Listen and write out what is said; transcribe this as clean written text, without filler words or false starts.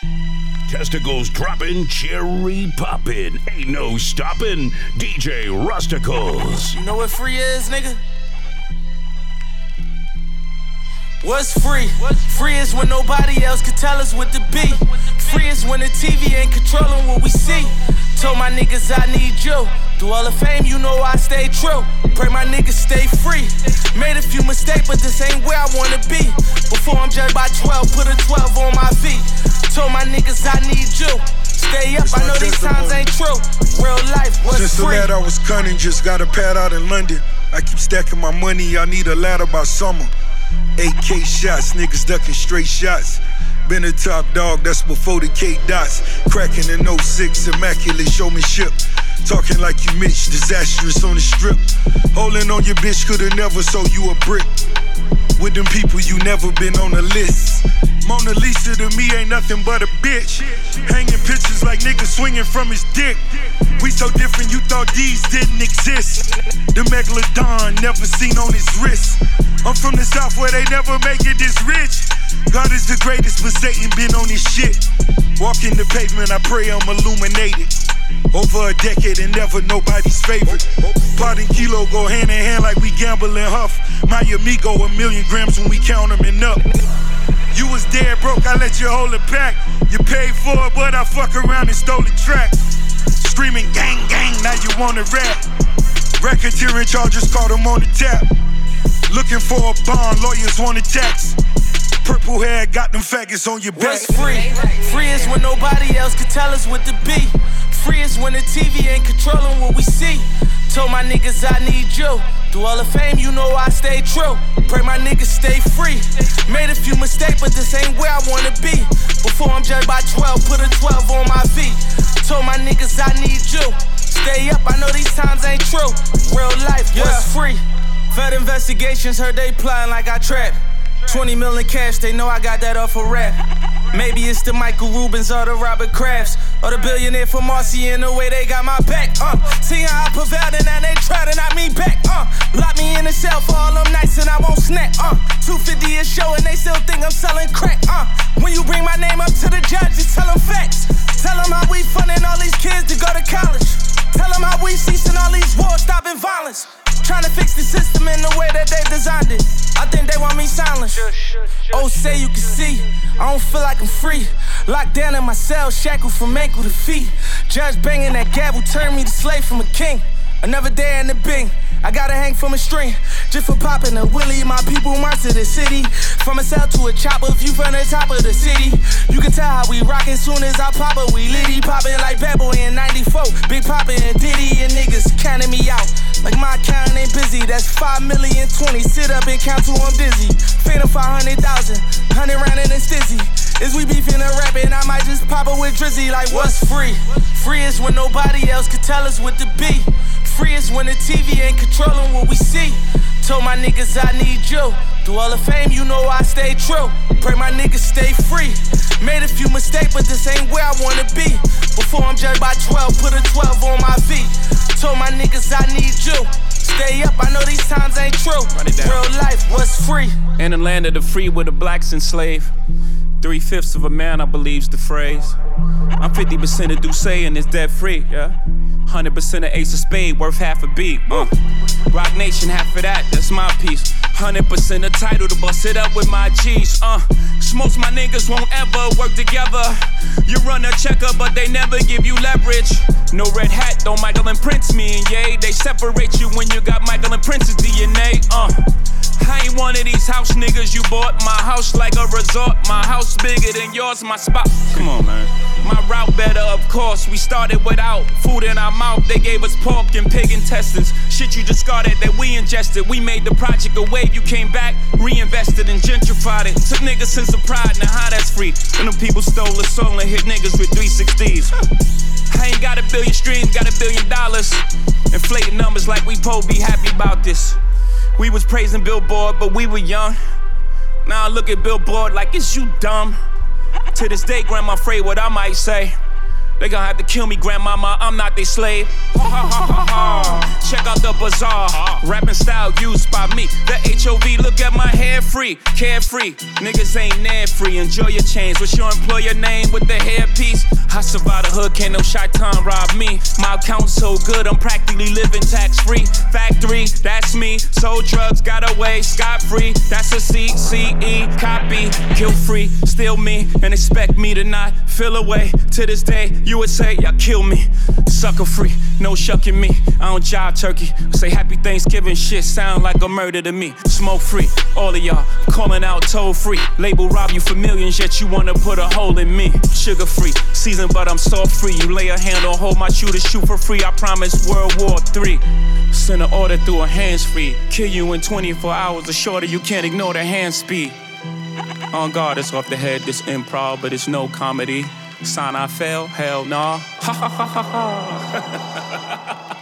Testicles dropping, cherry popping. Ain't no stopping. DJ Rusticles. You know what free is, nigga? What's free? Free is when nobody else can tell us what to be. Free is when the TV ain't controlling what we see. Told my niggas I need you. Through all the fame, you know I stay true. Pray my niggas stay free. Made a few mistakes, but this ain't where I wanna be. Before I'm judged by 12, put a 12 on my feet. Told my niggas I need you. Stay up, I know these times ain't true. Real life, what's Since free? the lad I was cunning, just got a pad out in London. I keep stacking my money, I need a ladder by summer. 8K shots, niggas ducking straight shots. Been a top dog, that's before the K dots. Cracking in 06, immaculate showmanship. Talking like you Mitch, disastrous on the strip. Holding on your bitch, could've never sold you a brick. With them people, you never been on the list. Mona Lisa to me ain't nothing but a bitch. Hanging pictures like niggas swinging from his dick. We so different, you thought these didn't exist. The Megalodon never seen on his wrist. I'm from the South where they never make it this rich. God is the greatest, but Satan been on his shit. Walking the pavement, I pray I'm illuminated. Over a decade and never nobody's favorite. Pot and kilo go hand in hand like we gamble and huff. My amigo, 1,000,000 grams when we count them and up. You was dead broke, I let you hold it back. You paid for it, but I fuck around and stole the track. Screaming gang, gang, now you wanna rap. Racketeering charges, caught them on the tap. Looking for a bond, lawyers want a tax. Purple hair, got them faggots on your back. What's free? Free is when nobody else can tell us what to be. Free is when the TV ain't controlling what we see. Told my niggas I need you. Through all the fame, you know I stay true. Pray my niggas stay free. Made a few mistakes, but this ain't where I wanna be. Before I'm judged by 12, put a 12 on my feet. Told my niggas I need you. Stay up, I know these times ain't true. Real life, what's free? Fed investigations, heard they plotting like I trap. 20 million cash, they know I got that off a rap. Maybe it's the Michael Rubens or the Robert Krafts or the billionaire from Marcy in the way they got my back. See how I prevailed and now they try to knock me back. Lock me in the cell for all them nights and I won't snap. 250 a show and they still think I'm selling crack. When you bring my name up to the judge, just tell them facts. Tell them how we funding all these kids to go to college. Tell them how we ceasing all these wars, stopping violence. Trying to fix the system in the way that they designed it. I think they want me silent. Oh, say you can see, I don't feel like I'm free. Locked down in my cell, shackled from ankle to feet. Judge banging that gavel, turned me to slave from a king. Another day in the Bing, I gotta hang from a string. Just for popping a willie, my people march to the city. From a cell to a chopper, view from the top of the city. You can tell how we rockin' soon as I pop it. We litty poppin' like Bad Boy in 94. Big Poppin' and Diddy and niggas counting me out. Like my account ain't busy, that's 5,000,020. Sit up and count till I'm dizzy. Phantom 500,000, 100 round and it's dizzy. Is we beefin' or rapping, I might just pop it with Drizzy. Like what's free? Free is when nobody else can tell us what to be. Free is when the TV ain't controlling what we see. Told my niggas I need you. Through all the fame, you know I stay true. Pray my niggas stay free. Made a few mistakes, but this ain't where I wanna be. Before I'm judged by 12, put a 12 on my feet. Told my niggas I need you. Stay up, I know these times ain't true. Real life, what's free? In the land of the free where the blacks enslaved. 3/5 of a man, I believe's the phrase. I'm 50% of Douce and it's debt free, yeah. 100% of Ace of Spade, worth half a beat. Rock Nation, half of that, that's my piece. 100% of title to bust it up with my G's. Most my niggas won't ever work together. You run a checker, but they never give you leverage. No red hat, though Michael and Prince, me and Ye. They separate you when you got Michael and Prince's DNA. I ain't one of these house niggas you bought. My house like a resort. My house bigger than yours, my spot. Come on, man. My route better, of course. We started without food in our mouth. They gave us pork and pig intestines. Shit you discarded that we ingested. We made the project a wave. You came back, reinvested and gentrified it. Took niggas sense of pride, now how that's free? When them people stole the soul and hit niggas with 360s. I ain't got 1 billion streams, got $1 billion. Inflating numbers like we po be happy about this. We was praising Billboard, but we were young. Now I look at Billboard like, is you dumb? To this day, Grandma afraid what I might say. They gon' have to kill me, grandmama, I'm not their slave. Check out the bazaar, rapping style used by me. The HOV, look at my hair free, carefree. Niggas ain't near free, enjoy your change. What's your employer name with the hairpiece? I survived the hood, can't no shaitan rob me. My account's so good, I'm practically living tax-free. Factory, that's me. Sold drugs, got away, scot-free. That's a CCE, copy, kill-free. Still me, and expect me to not feel away. To this day, you would say, y'all kill me. Sucker free, no shucking me. I don't jive turkey. Say happy Thanksgiving, shit sound like a murder to me. Smoke free, all of y'all calling out toll free. Label rob you for millions, yet you wanna put a hole in me. Sugar free, seasoned but I'm salt free. You lay a hand on hold my shooter, shoot for free. I promise World War III. Send an order through a hands free. Kill you in 24 hours or shorter, you can't ignore the hand speed. On guard, it's off the head, this improv, but it's no comedy. Sign I fail, hell nah. Ha ha ha ha ha.